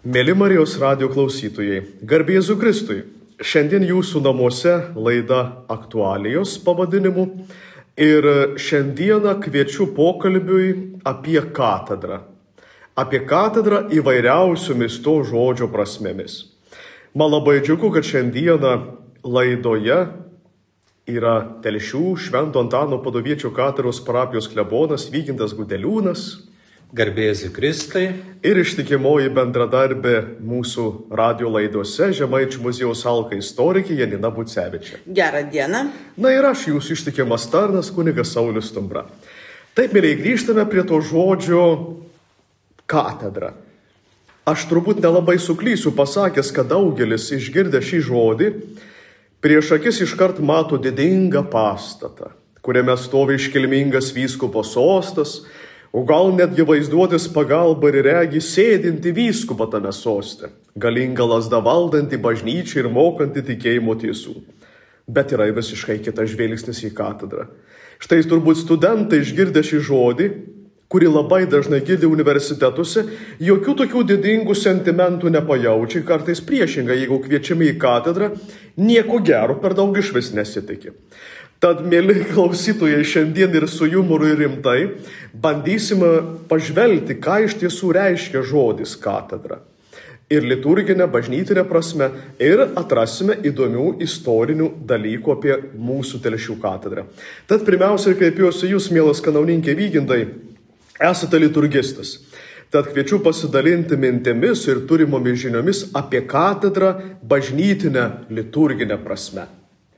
Mėly Marijos radijo klausytojai, garbė Jėzui Kristui. Šiandien jūsų namuose laida Aktualijos pavadinimu ir šiandieną kviečiu pokalbiui apie katedrą. Apie katedrą įvairiausiomis to žodžio prasmėmis. Man labai džiugu, kad šiandieną laidoje yra Telšių Švento Antano Padoviečio katedros parapijos klebonas Vygintas Gudeliūnas. Garbė Jėzui Kristui. Ir ištikimoji bendradarbė mūsų radio laidose Žemaičių muziejaus Alka istorikė Janina Bucevičė. Gerą dieną. Na ir aš jūsų ištikimas tarnas kunigas Saulius Stumbra. Taip, mėlyje, grįžtame prie to žodžio katedra. Aš turbūt nelabai suklysiu pasakęs, kad daugelis išgirdę šį žodį prieš akis iškart mato didingą pastatą, kuriame stovi iškilmingas vyskupo sostas, o gal netgi vaizduotis pagalba ir regi sėdinti vyskupą tame soste, galingą lazdą valdantį bažnyčią ir mokantį tikėjimo tiesų. Bet yra visiškai kitas žvilgsnis į katedrą. Štai turbūt studentai išgirdę šį žodį, kurį labai dažnai girdi universitetuose, jokių tokių didingų sentimentų nepajaučia, kartais priešingai, jeigu kviečiami į katedrą, nieko gero per daug išvis nesitikė. Tad, mėly klausytojai, šiandien ir su jumoru ir rimtai bandysime pažvelgti, ką iš tiesų reiškia žodis katedra. Ir liturginė, bažnytinė prasme, ir atrasime įdomių istorinių dalykų apie mūsų Telšių katedrą. Tad pirmiausia, kreipiuosi jūs, mielas kanauninkė Vygintai, esate liturgistas. Tad kviečiu pasidalinti mintimis ir turimomis žiniomis apie katedrą bažnytinę liturginę prasme.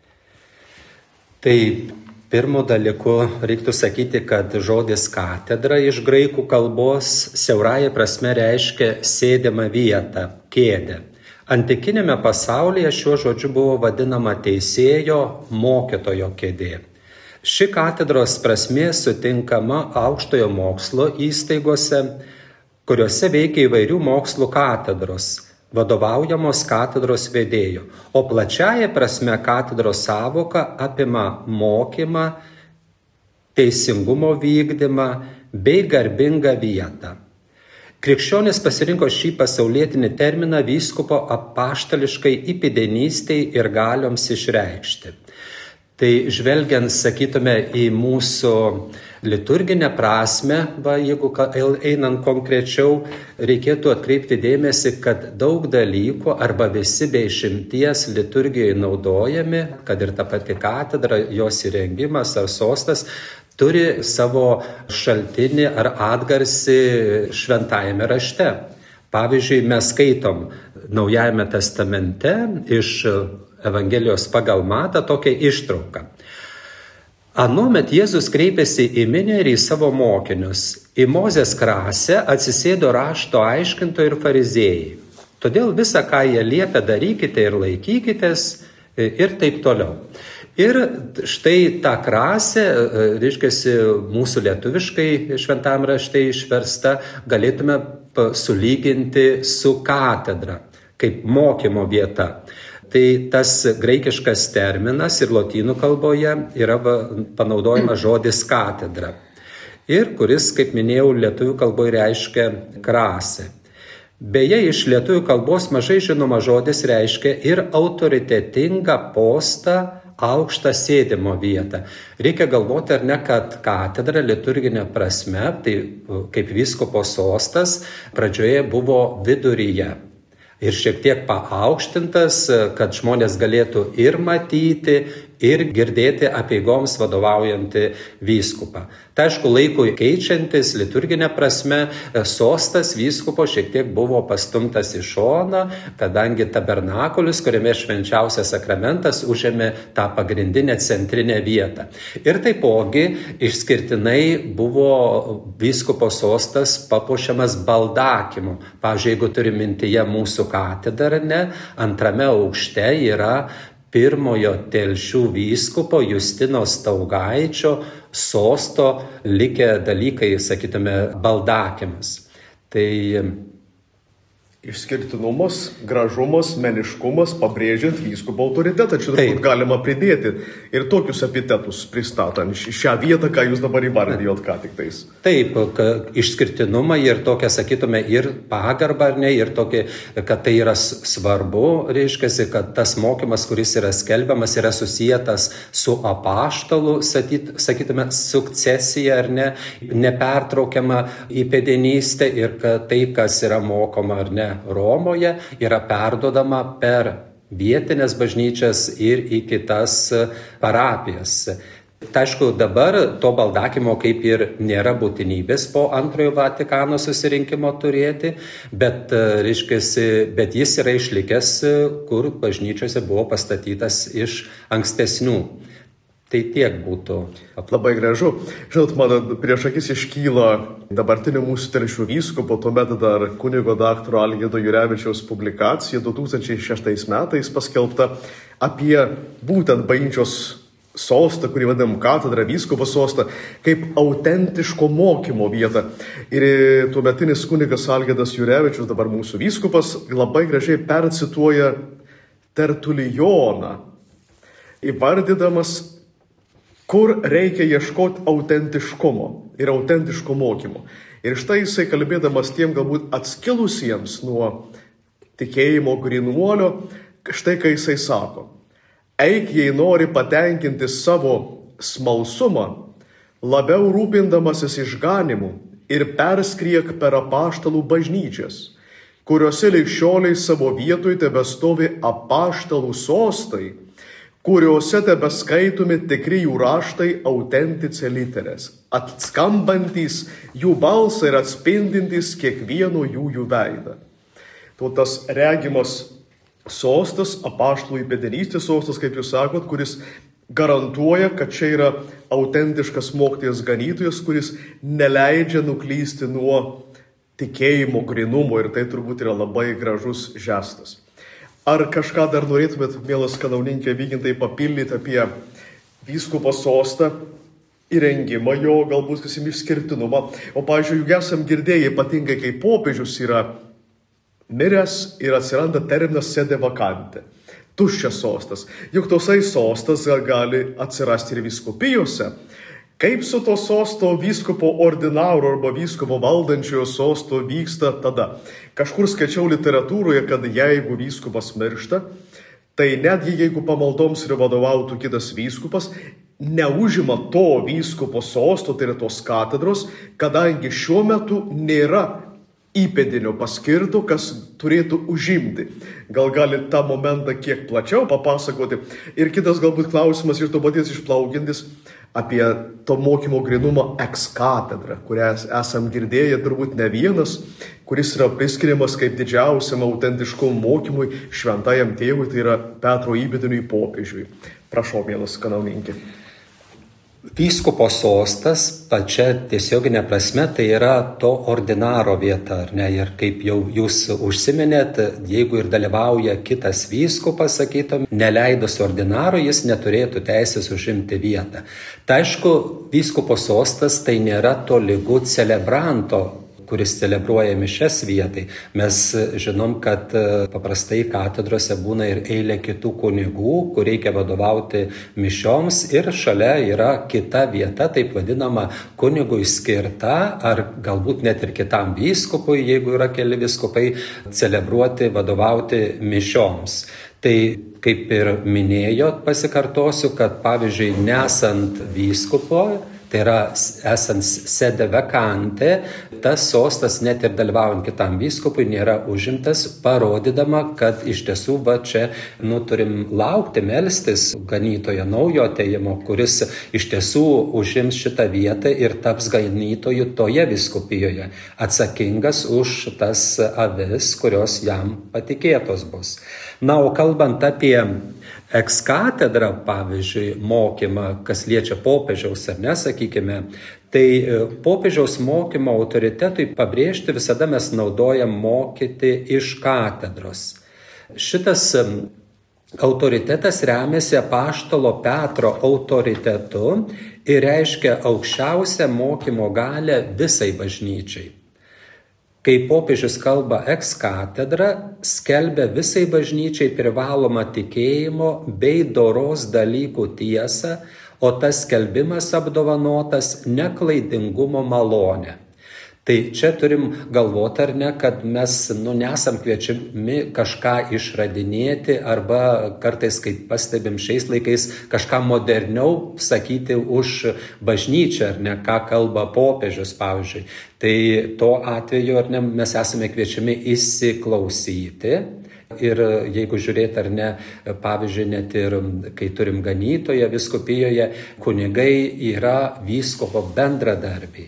Tai pirmo dalyku reiktų sakyti, kad žodis katedra iš graikų kalbos siaurąja prasme reiškia sėdimą vietą, kėdę. Antikinėme pasaulyje šiuo žodžiu buvo vadinama teisėjo, mokytojo kėdė. Ši katedros prasmė sutinkama aukštojo mokslo įstaigose, kuriuose veikia įvairių mokslų katedros, vadovaujamos katedros vedėjo, o plačiaja prasme katedros sąvoka apima mokymą, teisingumo vykdymą bei garbingą vietą. Krikščionys pasirinko šį pasaulietinį terminą vyskupo apaštališkai įpėdinystei ir galioms išreikšti. Tai žvelgiant, sakytume, į mūsų liturginę prasme, jeigu einant konkrečiau, reikėtų atkreipti dėmesį, kad daug dalykų arba visi be išimties liturgijoje naudojami, kad ir ta pati katedra, jos įrengimas ar sostas, turi savo šaltinį ar atgarsį šventajame rašte. Pavyzdžiui, mes skaitom Naujajame testamente iš Evangelijos pagal Matą tokią ištrauką. Anuomet Jėzus kreipėsi į minią ir į savo mokinius. Į Mozės krasę atsisėdo rašto aiškintojai ir fariziejai. Todėl visą, ką jie liepia, darykite ir laikykitės ir taip toliau. Ir štai tą krasę, reiškiasi mūsų lietuviškai šventam rašte išversta, galėtume sulyginti su katedra, kaip mokymo vieta. Tai tas graikiškas terminas ir lotynų kalboje yra panaudojamas žodis katedra. Ir kuris, kaip minėjau, lietuvių kalboje reiškia krasę. Beje, iš lietuvių kalbos mažai žinoma žodis reiškia ir autoritetingą postą, aukštą sėdimo vietą. Reikia galvoti, ar ne, kad katedra liturginė prasme, tai kaip vyskupo sostas, pradžioje buvo viduryje. Ir šiek tiek paaukštintas, kad žmonės galėtų ir matyti, ir girdėti apeigoms vadovaujantį vyskupą. Tai aišku, laikui keičiantis liturginė prasme, sostas vyskupo šiek tiek buvo pastumtas į šoną, kadangi tabernakulis, kuriame švenčiausias sakramentas, užėmė tą pagrindinę centrinę vietą. Ir taipogi išskirtinai buvo vyskupo sostas papuošiamas baldakimu. Pavyzdžiui, jeigu turi mintyje mūsų katedrą, antrame aukšte yra pirmojo Telšių vyskupo Justino Staugaičio sosto likę dalykai, sakytume, baldakimas. Tai Išskirtinumas, gražumas, meniškumas, pabrėžiant vyskupo autoritetą. Čia turbūt galima pridėti ir tokius epitetus pristatant šią vietą, ką jūs dabar įvardijot ką tik tais. Taip, išskirtinumą ir tokią, sakytume, ir pagarbą, ar ne, ir tokį, kad tai yra svarbu, reiškia, kad tas mokymas, kuris yra skelbiamas, yra susijęs su apaštalų, sakytume, sukcesija, ar ne, nepertraukiama įpėdinystė ir kad tai, kas yra mokoma, ar ne, Romoje, yra perduodama per vietinės bažnyčias ir į kitas parapijas. Tai aišku, dabar to baldakimo kaip ir nėra būtinybės po antrojo Vatikano susirinkimo turėti, bet jis yra išlikęs, kur bažnyčiose buvo pastatytas iš ankstesnių. Tai tiek būtų. Labai gražu. Žinot, man prieš akis iškyla dabartinio mūsų telšių vyskupo, tuomet dar kunigo daktaro Algirdo Jurevičiaus publikacija 2006 metais paskelbta apie būtent bažnyčios sostą, kurį vadinam katedrą, vyskupo sostą, kaip autentiško mokymo vietą. Ir tuometinis kunigas Algirdas Jurevičius, dabar mūsų vyskupas, labai gražiai percituoja Tertulijoną, įvardydamas, kur reikia ieškoti autentiškumo ir autentiško mokymo. Ir štai jisai kalbėdamas tiem galbūt atskilusiems nuo tikėjimo grynuolio, štai kai jisai sako, eik, jei nori patenkinti savo smalsumą, labiau rūpindamasis išganimu ir perskriek per apaštalų bažnyčias, kuriuose lig šioliai savo vietoj tebestovi apaštalų sostai, kuriuose tebeskaitomi tikri jų raštai autentice literes, atskambantys jų balsą ir atspindintys kiekvieno jų veidą. To tas regimas sostas, apaštalų įpėdinystės sostas, kaip jūs sakot, kuris garantuoja, kad čia yra autentiškas mokytojas ganytojas, kuris neleidžia nuklysti nuo tikėjimo grynumo, ir tai turbūt yra labai gražus žestas. Ar kažką dar norėtumėt, mielas kanauninkė Vygintai, papildyti apie vyskupo sostą, įrengimą jo, galbūt išskirtinumą? O, pavyzdžiui, juk esam girdėję, ypatingai kai popiežius yra miręs ir atsiranda terminas sede vakante, tuščias sostas. Juk tosai sostas gali atsirasti ir vyskupijose. Kaip su to sosto vyskupo ordinaro arba vyskupo valdančiojo sosto vyksta tada? Kažkur skaičiau literatūroje, kad jeigu vyskupas miršta, tai netgi jeigu pamaldoms ir vadovautų kitas vyskupas, neužima to vyskupo sosto, tai yra tos katedros, kadangi šiuo metu nėra įpėdinio paskirto, kas turėtų užimti. Gal gali tą momentą kiek plačiau papasakoti. Ir kitas galbūt klausimas iš to paties išplaukiantis apie to mokymo grynumą ex katedra, kurią esam girdėję turbūt ne vienas, kuris yra priskiriamas kaip didžiausiam autentiškum mokymui šventajam tėvui, tai yra Petro įpėdiniui popiežiui. Prašau, mielas kanauninkė. Vyskupo sostas, pačia tiesioginė prasme, tai yra to ordinaro vieta, ar ne? Ir kaip jau jūs užsiminėt, jeigu ir dalyvauja kitas vyskupas, sakytum, neleidus ordinaro, jis neturėtų teisės užimti vietą. Tai aišku, vyskupo sostas tai nėra tolygu celebranto, kuris celebruoja mišias vietai. Mes žinom, kad paprastai katedrose būna ir eilė kitų kunigų, kur reikia vadovauti mišioms, ir šalia yra kita vieta, taip vadinama kunigui skirta, ar galbūt net ir kitam vyskupui, jeigu yra keli vyskupai, celebruoti, vadovauti mišioms. Tai kaip ir minėjot, pasikartosiu, kad pavyzdžiui, nesant vyskupo, tai yra esant sede vakante, tas sostas net ir dalyvaujant kitam vyskupui nėra užimtas, parodydama, kad iš tiesų čia turim laukti, melstis ganytojo naujo atėjimo, kuris iš tiesų užims šitą vietą ir taps ganytoju toje vyskupijoje, atsakingas už tas avis, kurios jam patikėtos bus. Na, o kalbant apie ex katedra, pavyzdžiui, mokymą, kas liečia popiežiaus, ar ne, sakykime, tai popiežiaus mokymo autoritetui pabrėžti visada mes naudojam mokyti iš katedros. Šitas autoritetas remiasi apaštalo Petro autoritetu ir reiškia aukščiausią mokymo galią visai bažnyčiai. Kai popiežius kalba ex katedra, skelbia visai bažnyčiai privalomą tikėjimo bei doros dalykų tiesą, o tas skelbimas apdovanotas neklaidingumo malone. Tai čia turim galvoti, ar ne, kad mes nesam kviečiami kažką išradinėti arba kartais, kaip pastebim šiais laikais, kažką moderniau sakyti už bažnyčią, ar ne, ką kalba popiežius, pavyzdžiui. Tai tuo atveju, ar ne, mes esame kviečiami įsiklausyti. Ir jeigu žiūrėti, ar ne, pavyzdžiui, net ir kai turim ganytoje, vyskupijoje, kunigai yra vyskupo bendradarbiai.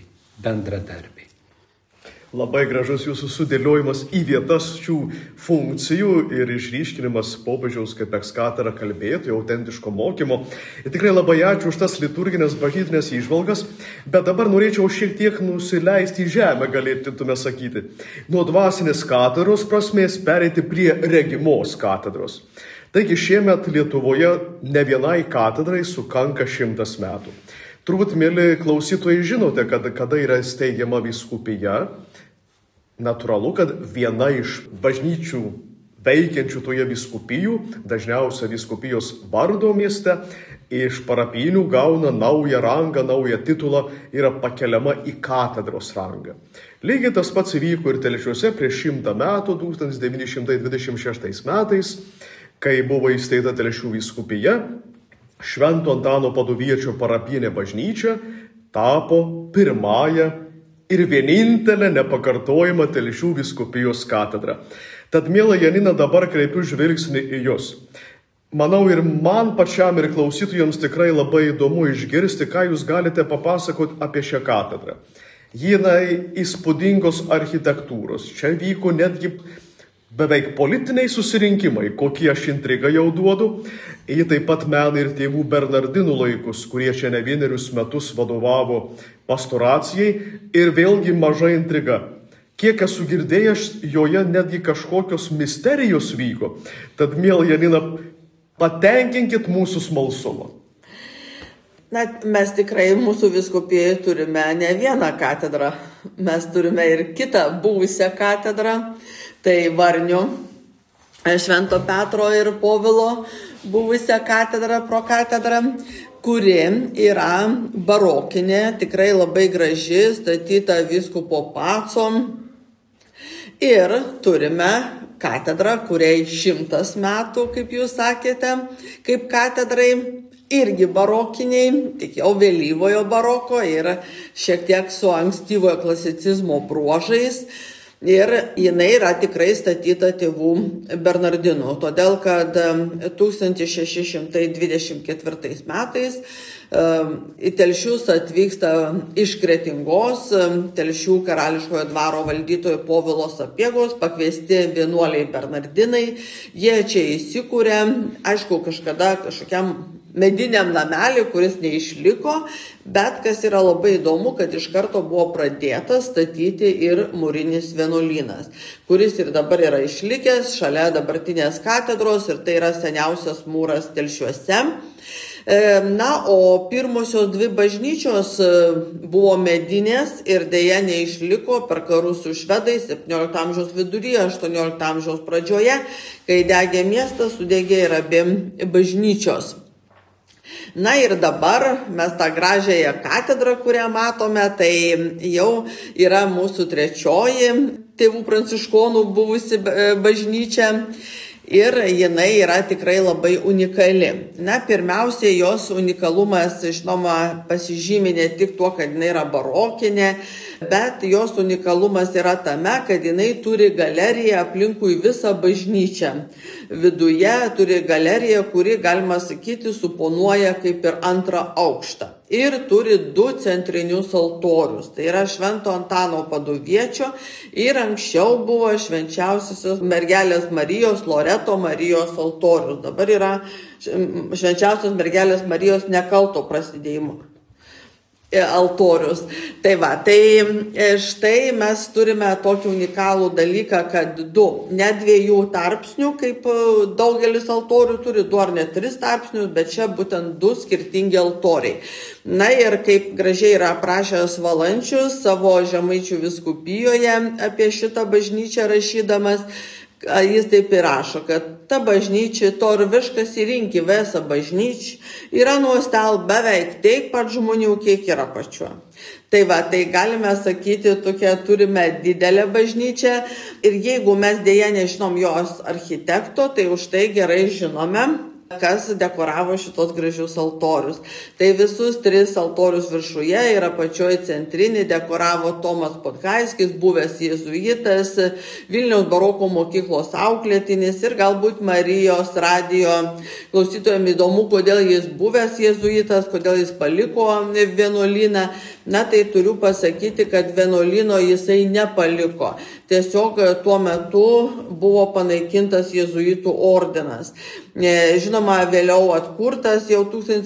Labai gražus jūsų sudėliojimas į vietas šių funkcijų ir išryškinimas popiežiaus kaip ex katedra kalbėtojų, autentiško mokymo. Ir tikrai labai ačiū už tas liturginės bažnytinės įžvalgas, bet dabar norėčiau šiek tiek nusileisti į žemę, galėtume sakyti. Nuo dvasinės katedros prasmės pereiti prie regimos katedros. Taigi šiemet Lietuvoje ne vienai katedrai sukanka 100 metų. Turbūt, mėly klausytojai, žinote, kada yra steigiama vyskupija. Natūralu, kad viena iš bažnyčių veikiančių toje vyskupijų, dažniausia vyskupijos vardo mieste, iš parapijinių gauna naują rangą, naują titulą, yra pakeliama į katedros rangą. Lygiai tas pats įvyko ir Telšiuose prieš 100 metų, 1926 metais, kai buvo įsteigta Telšių vyskupija. Švento Antano Paduviečio parapijinė bažnyčia tapo pirmąją ir vienintelę nepakartojimą Telšių vyskupijos katedrą. Tad, miela Janina, dabar kreipiu žvilgsnį į Jūs. Manau, ir man pačiam ir klausytojams tikrai labai įdomu išgirsti, ką Jūs galite papasakoti apie šią katedrą. Jinai įspūdingos architektūros. Čia vyko netgi beveik politiniai susirinkimai, kokie aš intrigą jau duodu. Jie taip pat mena ir tėvų Bernardinų laikus, kurie čia ne vienerius metus vadovavo pastoracijai. Ir vėlgi maža intriga. Kiek esu girdėjęs, joje netgi kažkokios misterijos vyko. Tad, miela Janina, patenkinkit mūsų smalsumą. Na, mes tikrai mūsų vyskupijoje turime ne vieną katedrą. Mes turime ir kitą buvusią katedrą. Tai Varnių Švento Petro ir Povilo buvusią katedrą, prokatedrą, kuri yra barokinė, tikrai labai graži, statyta vyskupo Paco. Ir turime katedrą, kuriai 100 metų, kaip jūs sakėte, kaip katedrai, irgi barokiniai, tik jau vėlyvojo baroko ir šiek tiek su ankstyvojo klasicizmo bruožais. Ir jinai yra tikrai statyta tėvų Bernardinų, todėl kad 1624 metais į Telšius atvyksta iš Kretingos Telšių karališkojo dvaro valdytojo Povilo Sapiegos pakviesti vienuoliai Bernardinai. Jie čia įsikūrė, aišku, kažkada kažkokiam mediniam namelį, kuris neišliko, bet kas yra labai įdomu, kad iš karto buvo pradėtas statyti ir mūrinis vienuolynas, kuris ir dabar yra išlikęs šalia dabartinės katedros ir tai yra seniausias mūras Telšiuose. Na, o pirmosios 2 bažnyčios buvo medinės ir dėja neišliko per karus su švedais 17 amžiaus viduryje, 18 amžiaus pradžioje, kai degė miestas, sudegė ir abi bažnyčios. Na ir dabar mes tą gražiąją katedrą, kurią matome, tai jau yra mūsų 3 tėvų pranciškonų buvusi bažnyčia. Ir jinai yra tikrai labai unikali. Na, pirmiausia, jos unikalumas, žinoma, pasižymi ne tik tuo, kad jinai yra barokinė, bet jos unikalumas yra tame, kad jinai turi galeriją aplinkui visą bažnyčią. Viduje turi galeriją, kuri, galima sakyti, suponuoja kaip ir 2 aukštą. Ir turi 2 centrinius altorius. Tai yra Švento Antano Paduviečio ir anksčiau buvo švenčiausiosios mergelės Marijos, Loreto Marijos altorius. Dabar yra švenčiausios mergelės Marijos nekalto prasidėjimo altorius. Tai va, tai štai mes turime tokį unikalų dalyką, kad ne 2 tarpsnių, kaip daugelis altorių turi, 2 ar net 3 tarpsnius, bet čia būtent 2 skirtingi altoriai. Na ir kaip gražiai yra aprašęs Valančius savo Žemaičių vyskupijoje apie šitą bažnyčią rašydamas, jis taip ir rašo, kad ta bažnyčia, to ir viškas įrinki vėsa bažnyčia, yra nuostel beveik tiek pat žmonių, kiek yra pačiuo. Tai va, tai galime sakyti, tokia turime didelę bažnyčią ir jeigu mes dėja nežinom jos architekto, tai už tai gerai žinome, kas dekoravo šitos gražius altorius. Tai visus 3 altorius viršuje ir apačioje centrinį dekoravo Tomas Podhaiskis, buvęs jėzuitas, Vilniaus baroko mokyklos auklėtinis ir galbūt Marijos radijo klausytojams įdomu, kodėl jis buvęs jėzuitas, kodėl jis paliko vienuolyną. Na tai turiu pasakyti, kad vienuolyno jisai nepaliko. Tiesiog tuo metu buvo panaikintas jėzuitų ordinas. Žinoma, vėliau atkurtas jau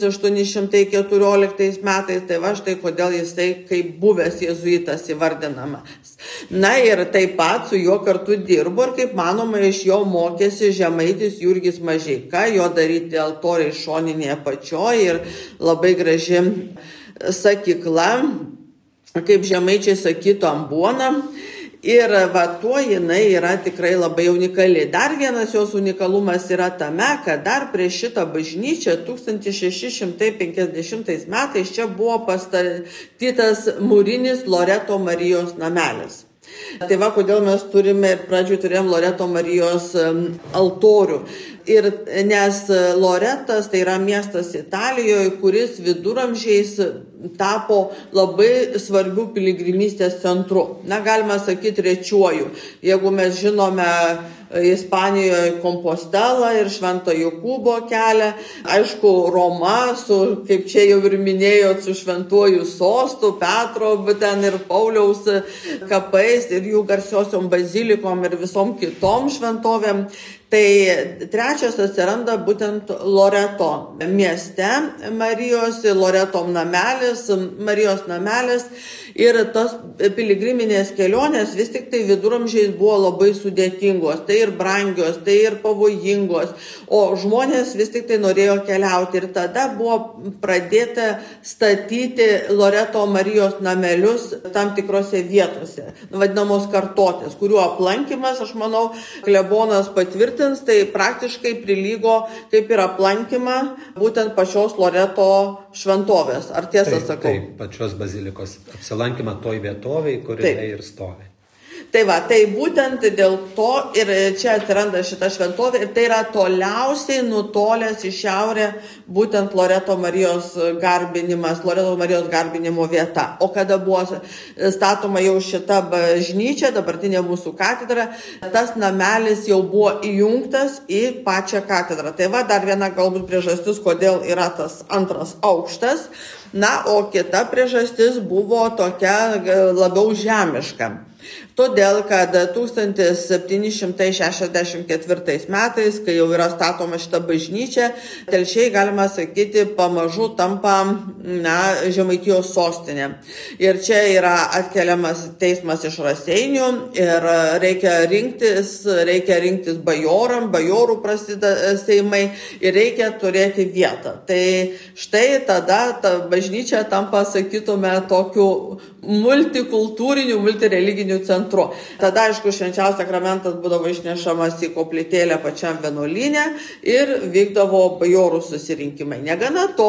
1814 metais, tai va štai kodėl jisai kaip buvęs jėzuitas įvardinamas. Na ir taip pat su juo kartu dirbo ir kaip manoma iš jo mokėsi žemaitis Jurgis Mažeika, jo daryti altoriai šoninėje apačioje ir labai graži sakykla, kaip žemaičiai sakytų, ambuona. Ir va tuo jinai yra tikrai labai unikali. Dar vienas jos unikalumas yra tame, kad dar prieš šitą bažnyčią 1650 metais čia buvo pastatytas mūrinis Loreto Marijos namelis. Tai va, kodėl mes turėjom Loreto Marijos altorių. Ir nes Loretas tai yra miestas Italijoje, kuris viduramžiais tapo labai svarbių piligrimystės centru. Na, galima sakyti, rečiuoju. Jeigu mes žinome Ispanijoje Kompostelą ir Švento Jokūbo kelią, aišku, Roma su, kaip čia jau ir minėjot, su šventuoju sostu, Petro, ten ir Pauliaus kapais ir jų garsiosiom bazilikom ir visom kitom šventovėm. Tai trečias atsiranda būtent Loreto mieste Marijos, Loreto namelis, Marijos namelis ir tos piligriminės kelionės vis tik tai viduramžiais buvo labai sudėtingos, tai ir brangios, tai ir pavojingos, o žmonės vis tik tai norėjo keliauti ir tada buvo pradėta statyti Loreto Marijos namelius tam tikrose vietose, vadinamos kartotės, kurių aplankymas, aš manau, klebonas patvirtins, tai praktiškai prilygo kaip ir aplankymą būtent pačios Loreto šventovės. Ar tiesą sakau? Taip, pačios bazilikos apsilankymą toj vietovėj, kurioje ir stovi. Tai va, tai būtent dėl to ir čia atsiranda šita šventovė ir tai yra toliausiai nutolęs į šiaurę būtent Loreto Marijos garbinimo vieta. O kada buvo statoma jau šita bažnyčia, dabartinė mūsų katedra, tas namelis jau buvo įjungtas į pačią katedrą. Tai va, dar viena galbūt priežastis, kodėl yra tas antras aukštas. Na, o kita priežastis buvo tokia labiau žemiška. Todėl, kad 1764 metais, kai jau yra statoma šita bažnyčia, Telšiai, galima sakyti, pamažu tampa Žemaitijos sostinė. Ir čia yra atkeliamas teismas iš Raseinių ir reikia rinktis bajorų prasideda seimai ir reikia turėti vietą. Tai štai tada ta bažnyčia tampa, sakytume, tokiu multikultūriniu, multireliginiu centru. Tada, aišku, švenčiausias sakramentas būdavo išnešamas į koplytėlę pačiam vienuolyne ir vykdavo bajorų susirinkimai. Negana to,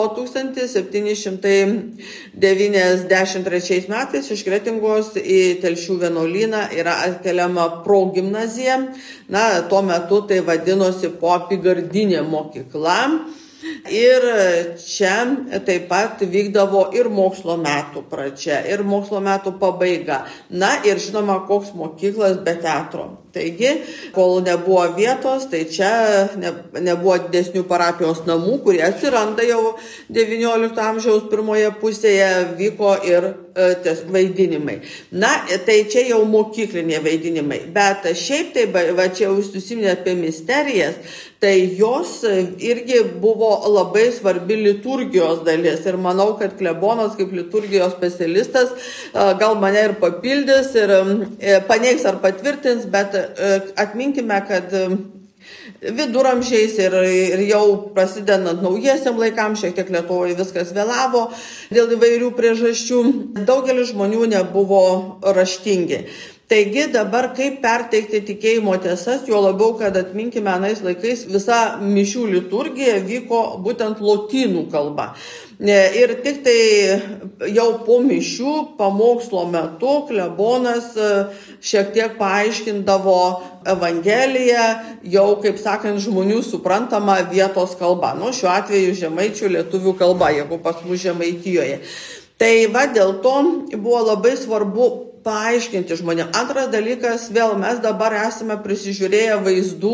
1793 metais iš Kretingos į Telšių vienuolyną yra atkeliama progimnazija. Na, tuo metu tai vadinosi poapygardinė mokykla. Ir čia taip pat vykdavo ir mokslo metų pradžia, ir mokslo metų pabaiga. Na ir žinoma, koks mokyklas be teatro. Taigi, kol nebuvo vietos, tai čia nebuvo didesnių parapijos namų, kurie atsiranda jau XIX amžiaus pirmoje pusėje, vyko ir vaidinimai. Na, tai čia jau mokykliniai vaidinimai. Bet šiaip tai, va čia jūs užsiminėte apie misterijas, tai jos irgi buvo labai svarbi liturgijos dalis. Ir manau, kad klebonas kaip liturgijos specialistas gal mane ir papildys, ir paneigs ar patvirtins, bet atminkime, kad viduramžiais ir jau prasidedant naujiesiam laikam, šiek tiek Lietuvoje viskas vėlavo dėl įvairių priežasčių, daugelis žmonių nebuvo raštingi. Taigi dabar kaip perteikti tikėjimo tiesas, juo labiau, kad atminkime, anais laikais visa mišių liturgija vyko būtent lotynų kalba. Ir tik tai jau po mišių pamokslo metu klebonas šiek tiek paaiškindavo Evangeliją, jau, kaip sakant, žmonių suprantama vietos kalba. Nu, šiuo atveju žemaičių lietuvių kalba, jeigu pas mus Žemaitijoje. Tai va, dėl to buvo labai svarbu paaiškinti žmonėms. Antras dalykas, vėl mes dabar esame prisižiūrėję vaizdų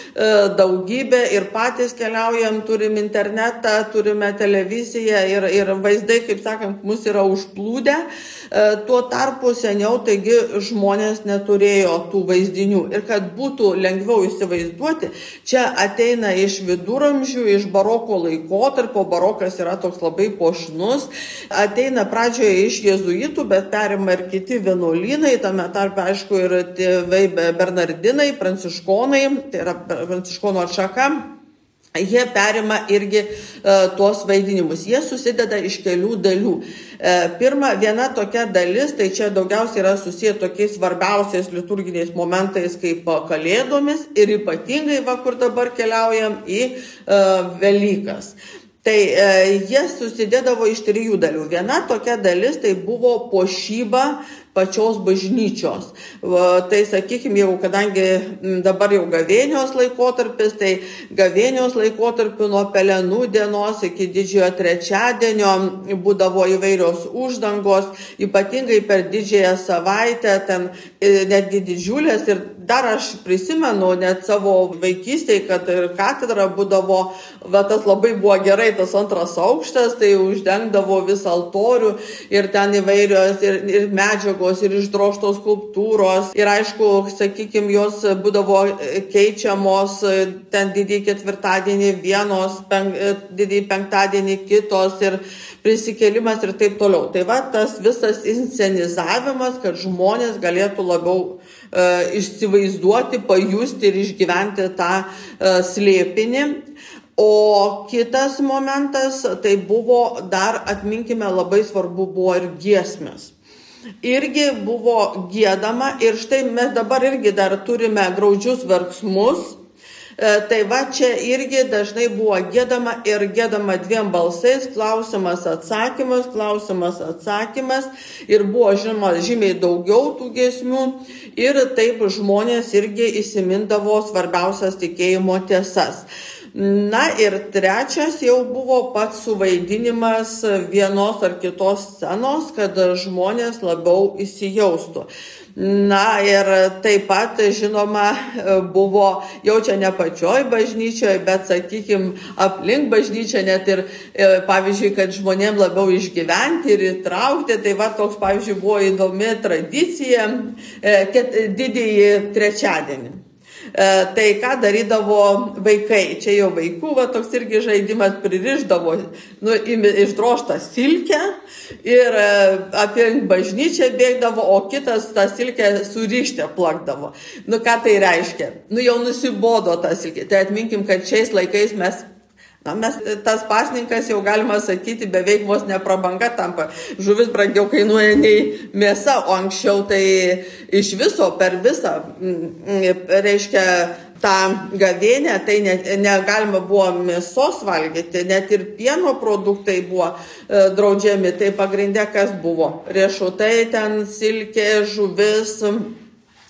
daugybę ir patys keliaujam, turim internetą, turime televiziją ir vaizdai, kaip sakant, mus yra užplūdę. Tuo tarpu seniau, taigi, žmonės neturėjo tų vaizdinių. Ir kad būtų lengviau įsivaizduoti, čia ateina iš viduramžių, iš baroko laikotarpio, barokas yra toks labai puošnus, ateina pradžioje iš jėzuitų, bet perima ir kiti vienuolynai, tame tarpe, aišku, ir tėvai bernardinai, pranciškonai, tai yra pranciškonų atšaka. Jie perima irgi tuos vaidinimus. Jie susideda iš kelių dalių. Pirma, viena tokia dalis, tai čia daugiausiai yra susiję tokiais svarbiausiais liturginiais momentais kaip kalėdomis ir ypatingai, kur dabar keliaujam, į Velykas. Tai jie susidėdavo iš 3 dalių. Viena tokia dalis tai buvo puošyba pačios bažnyčios. Tai sakykime, jau kadangi dabar jau gavėnios laikotarpis, tai gavėnios laikotarpiu nuo Pelenų dienos iki didžiojo trečiadienio būdavo įvairios uždangos, ypatingai per didžiąją savaitę, ten netgi didžiulės. Ir dar aš prisimenu net savo vaikystėje, kad ir katedra būdavo, tas labai buvo gerai, tas 2 aukštas, tai uždengdavo visą altorių ir ten įvairios ir medžiagos, ir išdrožtos skulptūros. Ir aišku, sakykime, jos būdavo keičiamos, ten didįjį ketvirtadienį vienos, didįjį penktadienį kitos ir prisikėlimas ir taip toliau. Tai va, tas visas inscenizavimas, kad žmonės galėtų labiau įsivaizduoti, pajusti ir išgyventi tą slėpinį. O kitas momentas, tai buvo dar, atminkime, labai svarbu buvo ir giesmės. Irgi buvo giedama ir štai mes dabar irgi dar turime graudžius verksmus. Tai va, čia irgi dažnai buvo giedama ir giedama 2 balsais, klausimas, atsakymas ir buvo, žinoma, žymiai daugiau tų giesmių ir taip žmonės irgi įsimindavo svarbiausias tikėjimo tiesas. Na ir trečias jau buvo pats suvaidinimas vienos ar kitos scenos, kad žmonės labiau įsijaustų. Na ir taip pat, žinoma, buvo jau čia ne pačioj bažnyčioje, bet, sakykime, aplink bažnyčią net ir, pavyzdžiui, kad žmonėm labiau išgyventi ir įtraukti. Tai va, toks, pavyzdžiui, buvo įdomi tradicija didįjį trečiadienį. Tai ką darydavo vaikai, čia jau vaikų, va, toks irgi žaidimas, pririšdavo išdrožtą silkę ir apie bažnyčią bėgdavo, o kitas tą silkę surištę plakdavo. Ką tai reiškia? Jau nusibodo tą silkę. Tai atminkim, kad šiais laikais mes, tas pasninkas jau galima sakyti beveik vos neprabanga tampa. Žuvis brangiau kainuoja nei mėsa, o anksčiau tai iš viso per visą, reiškia, tą gavėnę, tai negalima buvo mėsos valgyti, net ir pieno produktai buvo draudžiami. Tai pagrindė kas buvo? Riešutai, ten silkė, žuvis,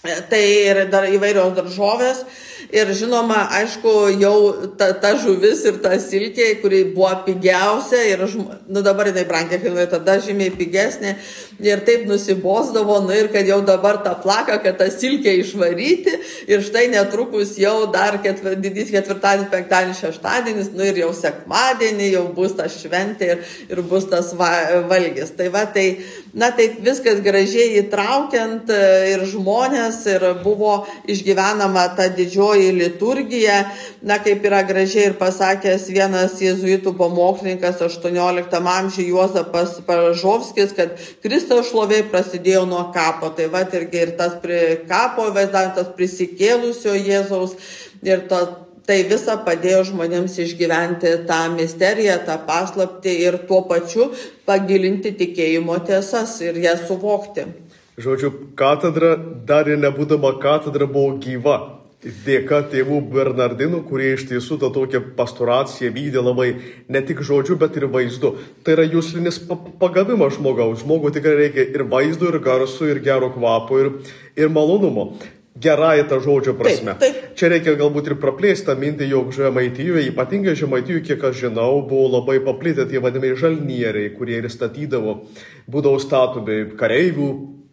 Tai ir dar įvairios daržovės. Ir žinoma, aišku, jau ta žuvis ir ta silkė, kuri buvo pigiausia, ir dabar jinai brangiai kainuoja, tada žymiai pigesnė. Ir taip nusibosdavo, ir kad jau dabar tą plaką, kad tą silkę išvaryti. Ir štai netrukus jau dar didys ketvirtadienis, penktadienis, šeštadienis, ir jau sekmadienį jau bus ta šventė ir bus tas valgis. Tai va, taip viskas gražiai įtraukiant ir žmonės, ir buvo išgyvenama ta didžioji liturgija, kaip yra gražiai ir pasakęs vienas jėzuitų pamokslininkas 18 amžiuje Juozapas Pažovskis, kad Kristaus šlovė prasidėjo nuo kapo. Tai va, irgi ir tas kapo vaizdavimas prisikėlusio Jėzaus, ir tai visa padėjo žmonėms išgyventi tą misteriją, tą paslaptį ir tuo pačiu pagilinti tikėjimo tiesas ir jas suvokti. Žodžiu, katedra dar ir nebūdama katedra buvo gyva. Dėka tėvų Bernardinų, kurie iš tiesų tą tokią pastoraciją vykdė labai ne tik žodžiu, bet ir vaizdu. Tai yra juslinis pagavimas žmogaus. Žmogui tikrai reikia ir vaizdo, ir garso, ir gero kvapo, ir malonumo. Gerąją tą žodžio prasme. Taip. Čia reikia galbūt ir praplėsti tą mintį, jog Žemaitijoje, ypatingai Žemaitijoje, kiek aš žinau, buvo labai paplitę tie vadinami žalnieriai, kurie ir statydavo, būdavo statomi kareivių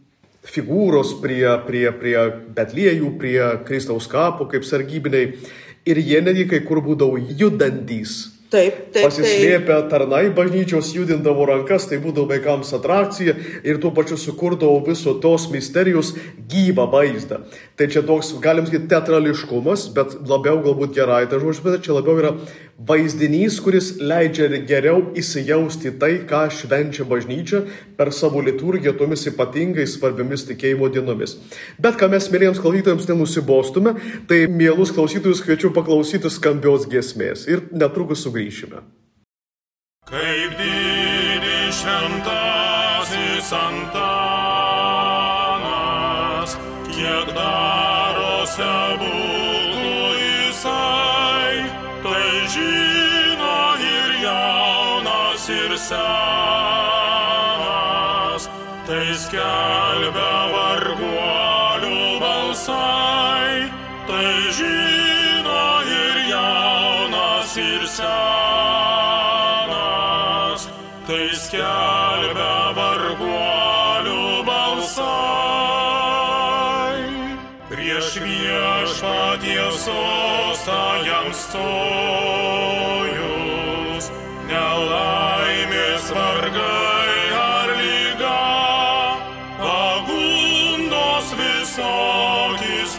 figūros prie Betliejų, prie Kristaus kapo kaip sargybiniai, ir jie netgi kai kur būdavo judantys. Taip. Pasislėpę tarnai bažnyčios judindavo rankas, tai būdavo vaikams atrakcija ir tuo pačiu sukurdavo viso tos misterijos gyvą vaizdą. Tai čia toks, galim sakyti, teatrališkumas, bet labiau galbūt gerai ta žodžiu, bet čia labiau yra vaizdinys, kuris leidžia geriau įsijausti tai, ką švenčia bažnyčia per savo liturgiją tomis ypatingai svarbiamis tikėjimo dienomis. Bet ką mes mieliems klausytojams nenusibostume, tai mielus klausytojus kviečiu paklausyti skambios giesmės ir netrukus sugrįšime. Kaip didis šventasis Antanas, kiek daro stebuklų jisai, tai žino ir jaunas, ir senas, tai skelbia varguolių balsai, tai žino ir jaunas, ir senas, tai skelbia varguolių balsai. Prieš viešpaties sostą jam stojus, nelaimės, vargai ar lyga, pagundos visokis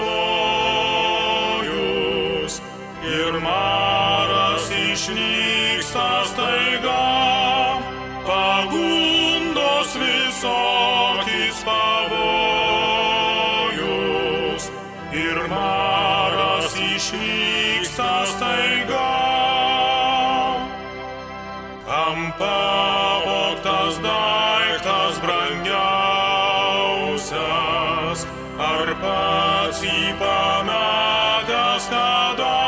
pavojus, ir maras išnyksta staiga, pagundos visokis pavojus, ir maras išnyksta staiga. Kam pavogtas daiktas brangiausias, ar pats jį pametęs tada,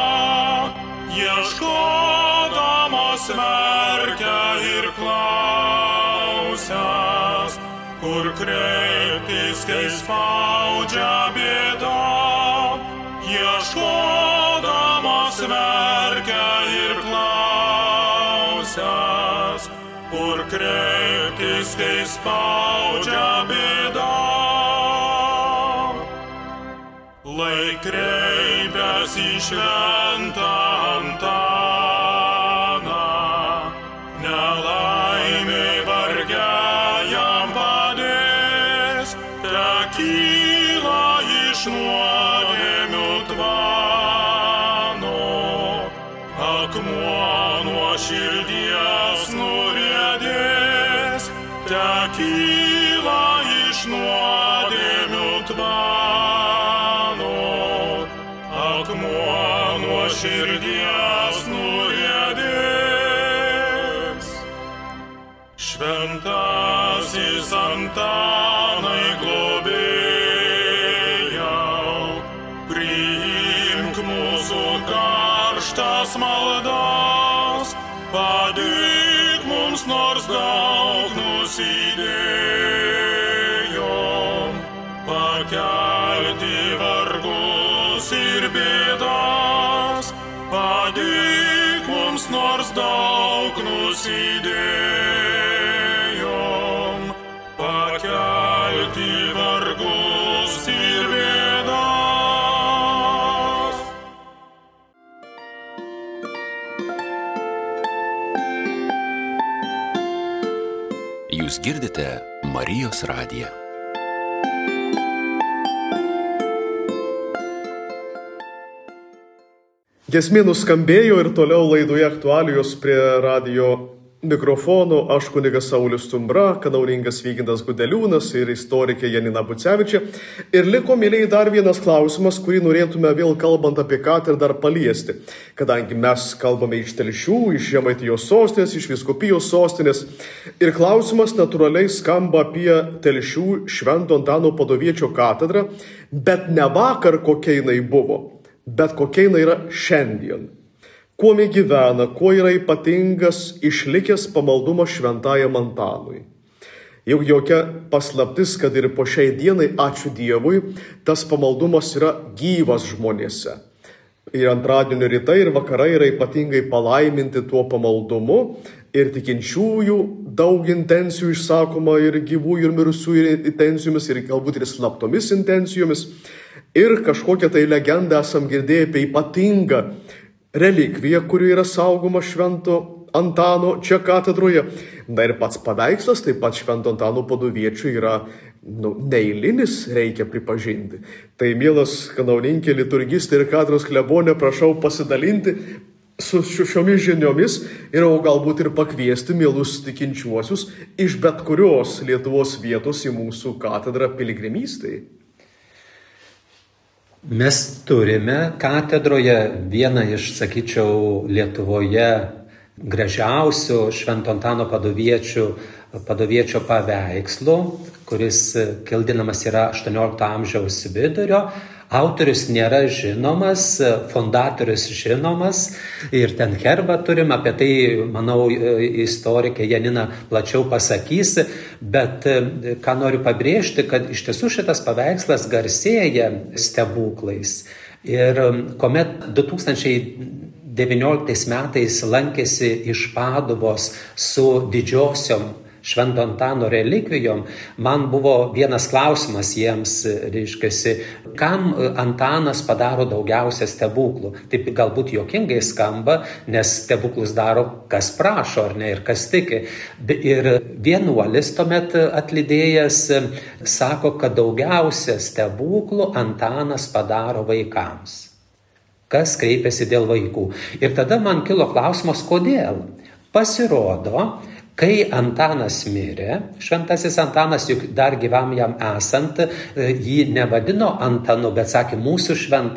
ieškodamas merkia ir klausias, kur kreiptis, kai spaudžia bėda, ieškodamas merkia ir klausias, kur kreiptis, kai spaudžia bėda. Lai kreipias į šventą Antaną, nelaimiai varge jam padės, tekyla iš nuodėmių tvano, akmuo nuo širdies nuriedės, tekyla iš nuodėmių tvano, akmuo nuo širdies nuriedės. Šventasis Antanai globėjau, priimk mūsų karštas maldas, padėk mums nors daug nusidėjom, pakelk daug nusidėjom, pakelti vargus ir bėdas. Jūs girdite Marijos radiją. Giesmė nuskambėjo ir toliau laidoje aktualijos prie radijo mikrofonų aš kunigas Saulius Stumbra, kanauninkas Vygintas Gudeliūnas ir istorikė Janina Bucevičė. Ir liko, mėlyjei, dar vienas klausimas, kurį norėtume vėl kalbant apie katedrą dar paliesti. Kadangi mes kalbame iš Telšių, iš Žemaitijos sostinės, iš Vyskupijos sostinės. Ir klausimas natūraliai skamba apie Telšių Švento Antano Padoviečio katedrą, bet ne vakar kokia jinai buvo, bet kokia jinai yra šiandien. Kuo jie gyvena, kuo yra ypatingas išlikęs pamaldumas Šventajam Antanui. Juk jokia paslaptis, kad ir po šiai dienai, ačiū Dievui, tas pamaldumas yra gyvas žmonėse. Ir antradienio rytai ir vakarai yra ypatingai palaiminti tuo pamaldumu ir tikinčiųjų daug intencijų išsakoma ir gyvųjų ir mirusiųjų intencijomis ir galbūt ir slaptomis intencijomis. Ir kažkokią tai legendą esam girdėję apie ypatingą relikviją, kuri yra saugoma Švento Antano čia katedroje. Na ir pats paveikslas, taip pat Švento Antano Padoviečio yra neeilinis, reikia pripažinti. Tai mielas kanauninkė, liturgistė ir katedros klebonė, prašau pasidalinti su šiomis žiniomis ir galbūt ir pakviesti mielus tikinčiuosius iš bet kurios Lietuvos vietos į mūsų katedrą piligrimystei. Mes turime katedroje vieną iš, sakyčiau, Lietuvoje gražiausių Švento Antano Padoviečio paveikslų, kuris kildinamas yra 18 amžiaus vidurio. Autorius nėra žinomas, fondatorius žinomas ir ten herbą turim, apie tai, manau, istorikė Janina plačiau pasakys, bet ką noriu pabrėžti, kad iš tiesų šitas paveikslas garsėja stebuklais. Ir kuomet 2019 metais lankėsi iš Paduvos su didžiosiom Švento Antano relikvijom, man buvo vienas klausimas jiems, reiškiasi, kam Antanas padaro daugiausia stebuklų. Taip galbūt juokingai skamba, nes stebuklus daro kas prašo, ar ne, ir kas tiki. Ir vienuolis tuomet atlydėjęs sako, kad daugiausia stebuklų Antanas padaro vaikams. Kas kreipiasi dėl vaikų. Ir tada man kilo klausimas, kodėl? Pasirodo, kai Antanas mirė, šventasis Antanas, juk dar gyvam jam esant, jį nevadino Antanu, bet sakė mūsų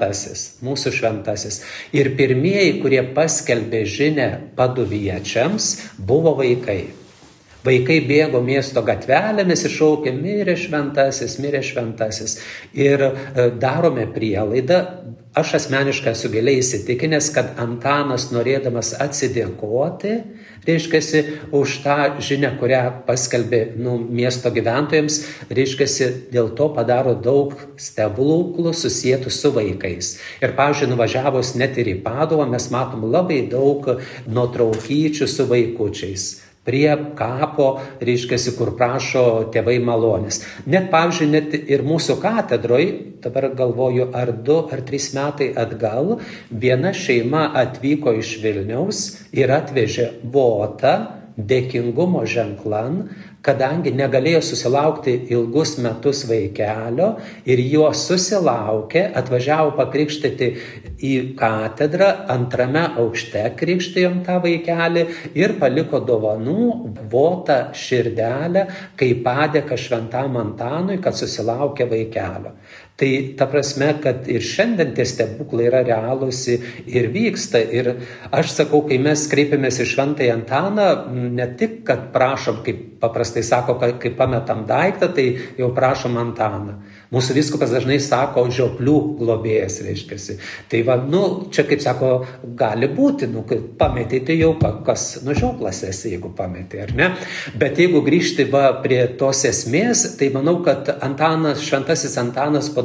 šventasis. Ir pirmieji, kurie paskelbė žinią paduviečiams, buvo vaikai. Vaikai bėgo miesto gatvelėmis ir šaukė, mirė šventasis. Ir darome prielaidą, aš asmeniškai esu giliai įsitikinęs, kad Antanas, norėdamas atsidėkoti, reiškiasi, už tą žinią, kurią paskelbė miesto gyventojams, reiškiasi, dėl to padaro daug stebuklų susietų su vaikais. Ir, pavyzdžiui, nuvažiavus net ir į Paduvą, mes matom labai daug nuotraukyčių su vaikučiais. Prie kapo, reiškiasi, kur prašo tėvai malonės. Net, pavyzdžiui, net ir mūsų katedroj, dabar galvoju, ar 2 ar 3 metai atgal, viena šeima atvyko iš Vilniaus ir atvežė votą dėkingumo ženklan, kadangi negalėjo susilaukti ilgus metus vaikelio ir jo susilaukė, atvažiavo pakrikštyti į katedrą, 2 aukšte krikštijom tą vaikelį ir paliko dovanų votą širdelę, kaip padėką Šventam Antanui, kad susilaukė vaikelio. Tai ta prasme, kad ir šiandien tie stebuklai yra realūs ir vyksta. Ir aš sakau, kai mes kreipiamės į Šventąjį Antaną, ne tik, kad prašom, kaip paprastai sako, kai pametam daiktą, tai jau prašom Antaną. Mūsų vyskupas dažnai sako žioplių globėjas, reiškiasi. Tai va, čia kaip sako, gali būti, pametė, tai jau kas, žioplas esi, jeigu pametė, ar ne? Bet jeigu grįžti prie tos esmės, tai manau, kad Antanas, šventasis Antanas Padoviečio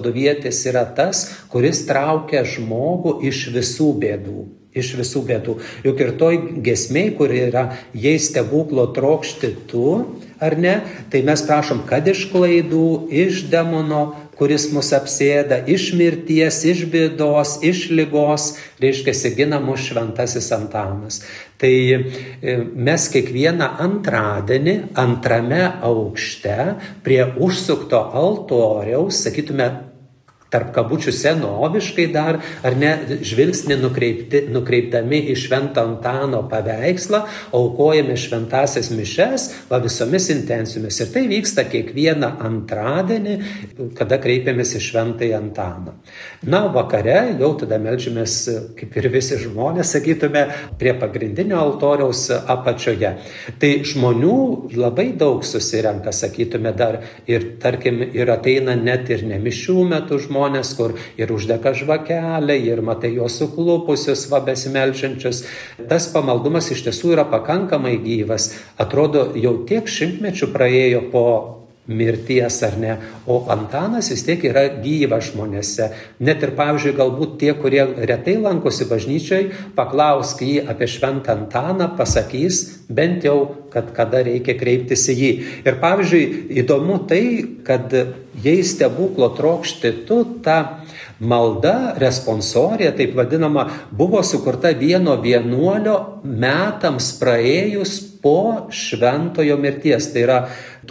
paduvietis yra tas, kuris traukia žmogų iš visų bėdų. Iš visų bėdų. Juk ir toj giesmėj, kur yra jei stebuklo trokšti tu, ar ne, tai mes prašom, kad iš klaidų, iš demono, kuris mus apsėda, iš mirties, iš bėdos, iš ligos, reiškia, gina mus šventasis Antanas. Tai mes kiekvieną antradienį antrame aukšte prie užsukto altoriaus, sakytume, tarp kabučių senoviškai dar, ar ne, žvilgsnį nukreipdami į Švento Antano paveikslą, aukojame šventasias mišes visomis intencijomis. Ir tai vyksta kiekvieną antradienį, kada kreipiamės į Šventąjį Antaną. Na, vakare jau tada meldžiamės, kaip ir visi žmonės, sakytume, prie pagrindinio altoriaus apačioje. Tai žmonių labai daug susirenka, sakytume, dar ir, tarkim, ir ateina net ir ne mišių metu žmonės, kur ir uždega žvakelę, ir matai juos suklupusius, besimeldžiančius. Tas pamaldumas iš tiesų yra pakankamai gyvas. Atrodo, jau tiek šimtmečių praėjo po mirties, ar ne, o Antanas vis tiek yra gyvas žmonėse. Net ir, pavyzdžiui, galbūt tie, kurie retai lankosi bažnyčiai, paklausk jį apie Šventą Antaną, pasakys bent jau, kad kada reikia kreiptis į jį. Ir, pavyzdžiui, įdomu tai, kad jei stebuklo trokšti tu, ta malda, responsorija, taip vadinama, buvo sukurta vieno vienuolio metams praėjus po šventojo mirties. Tai yra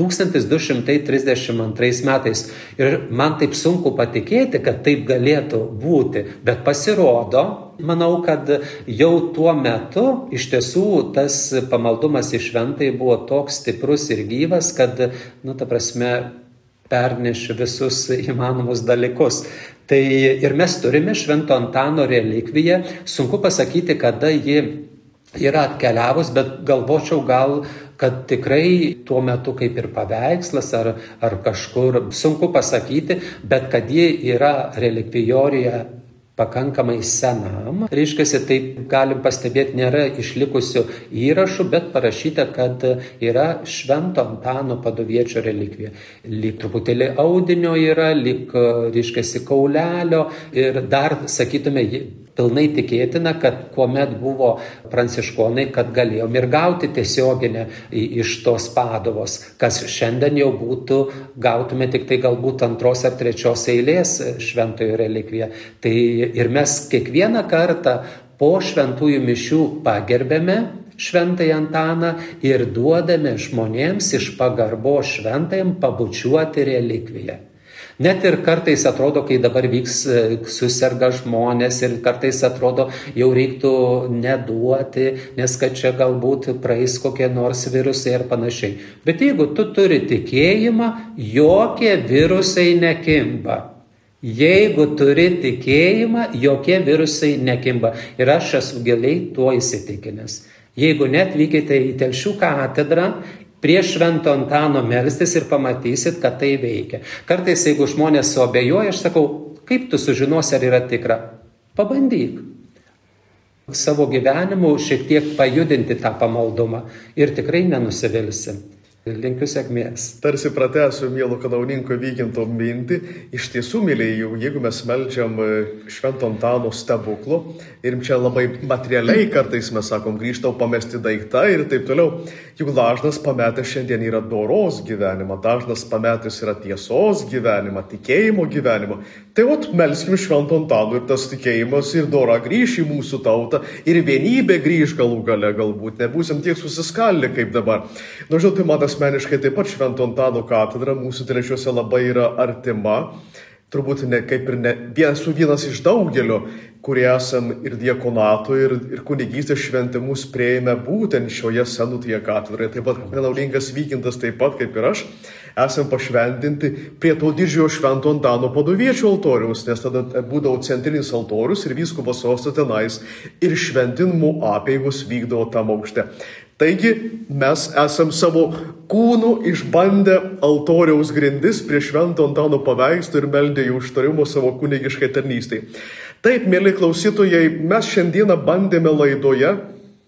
1232 metais. Ir man taip sunku patikėti, kad taip galėtų būti. Bet pasirodo, manau, kad jau tuo metu iš tiesų tas pamaldumas į šventąjį buvo toks stiprus ir gyvas, kad, ta prasme, pernešė visus įmanomus dalykus. Tai ir mes turime Švento Antano relikviją. Sunku pasakyti, kada ji yra atkeliavus, bet galvočiau gal, kad tikrai tuo metu kaip ir paveikslas ar kažkur, sunku pasakyti, bet kad ji yra relikvijorijoje pakankamai senam. Reiškia, taip galim pastebėti, nėra išlikusių įrašų, bet parašyta, kad yra Švento Antano paduviečio relikvija. Lyg truputėlį audinio yra, lyg, reiškia, kaulelio ir dar, sakytume, pilnai tikėtina, kad kuomet buvo pranciškonai, kad galėjom ir gauti tiesioginę iš tos Paduvos, kas šiandien jau būtų, gautume tik tai galbūt 2 ar 3 eilės šventojo relikviją. Tai ir mes kiekvieną kartą po šventųjų mišių pagerbėme Šventąjį Antaną ir duodame žmonėms iš pagarbo šventajam pabučiuoti relikviją. Net ir kartais atrodo, kai dabar vyks suserga žmonės ir kartais atrodo, jau reiktų neduoti, nes kad čia galbūt praeis kokie nors virusai ir panašiai. Bet jeigu tu turi tikėjimą, jokie virusai nekimba. Jeigu turi tikėjimą, jokie virusai nekimba. Ir aš esu giliai tuo įsitikinęs. Jeigu net vykite į Telšių katedrą, prie Švento Antano melstis ir pamatysit, kad tai veikia. Kartais, jeigu žmonės suabejoja, aš sakau, kaip tu sužinosi, ar yra tikra? Pabandyk. Savo gyvenimu šiek tiek pajudinti tą pamaldumą ir tikrai nenusivilsi. Linkiu sėkmės. Tarsi pratęsiu mielo kanauninko Vyginto mintį. Iš tiesų, mylėjau, jeigu mes meldžiam Švento Antano stebuklo ir čia labai materialiai kartais mes sakom, grįžtau pamesti daiktą ir taip toliau, juk dažnas pametęs šiandien yra doros gyvenimą, dažnas pametęs yra tiesos gyvenimą, tikėjimo gyvenimą. Tai melskim Švento Antano ir tas tikėjimas ir dora grįš į mūsų tautą ir vienybė grįž galų gale galbūt, nebūsim tiek susiskaldę kaip dabar. Žinot, tai man asmeniškai taip pat Švento Antano katedra mūsų Telšiuose labai yra artima, turbūt vienas iš daugelio, kurie esam ir diakonato, ir kunigystės šventimus prieėmė būtent šioje senutėje katedroje. Taip pat kanauninkas Vygintas, taip pat kaip ir aš, esam pašventinti prie to didžiojo Švento Antano paduviečio altoriaus, nes tada būdavo centrinis altorius ir vyskupas sostas tenais ir šventinimų apeigos vykdavo tam aukšte. Taigi mes esam savo kūnų išbandę altoriaus grindis prie Švento Antano paveikslo ir meldę jų užtarimo savo kunigiškai tarnystei. Taip, mėly klausytojai, mes šiandieną bandėme laidoje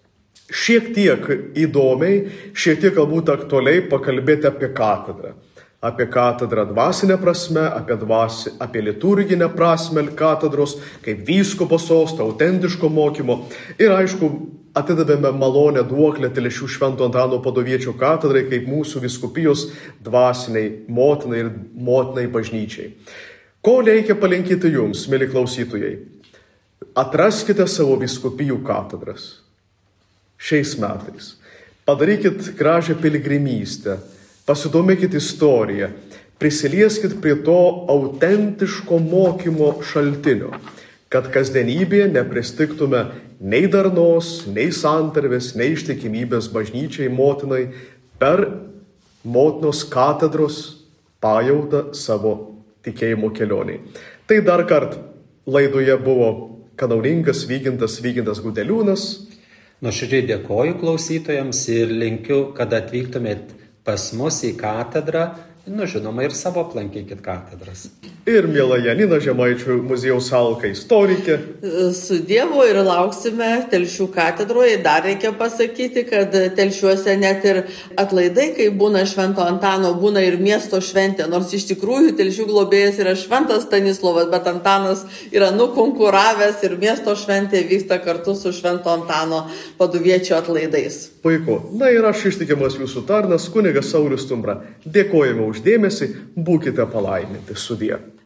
šiek tiek įdomiai, šiek tiek galbūt aktualiai pakalbėti apie katedrą. Apie katedrą dvasinę prasme, apie liturginę prasme katedros, kaip vyskupo sosto, autentiško mokymo. Ir aišku, atidavėme malonę duoklę Telšių Švento Antano Padoviečio katedrai kaip mūsų vyskupijos dvasiniai motinai ir motinai bažnyčiai. Ko reikia palinkėti jums, mėly klausytojai? Atraskite savo vyskupijų katedras šiais metais. Padarykit gražią piligrimystę. Pasidomėkit istoriją, prisilieskit prie to autentiško mokymo šaltinio, kad kasdienybėje nepristigtume nei darnos, nei santarvės, nei ištikimybės bažnyčiai motinai per motinos katedros pajautą savo tikėjimo kelioniai. Tai dar kart laidoje buvo kanauninkas Vygintas Gudeliūnas. Nuoširdžiai dėkoju klausytojams ir linkiu, kad atvyktumėt pas mus į katedrą, žinoma, ir savo aplankykit katedras. Ir miela Janina Žemaičių muziejaus Alka istorikė. Su Dievu ir lauksime Telšių katedroje. Dar reikia pasakyti, kad Telšiuose net ir atlaidai, kai būna Švento Antano, būna ir miesto šventė. Nors iš tikrųjų Telšių globėjas yra Šventas Stanislovas, bet Antanas yra nukonkuravęs ir miesto šventė vyksta kartu su Švento Antano Padoviečio atlaidais. Puiku. Na ir aš ištikimas jūsų tarnas, kunigas Saulius Stumbra. Dėkojame už dėmesį, būkite palaiminti. Sudie.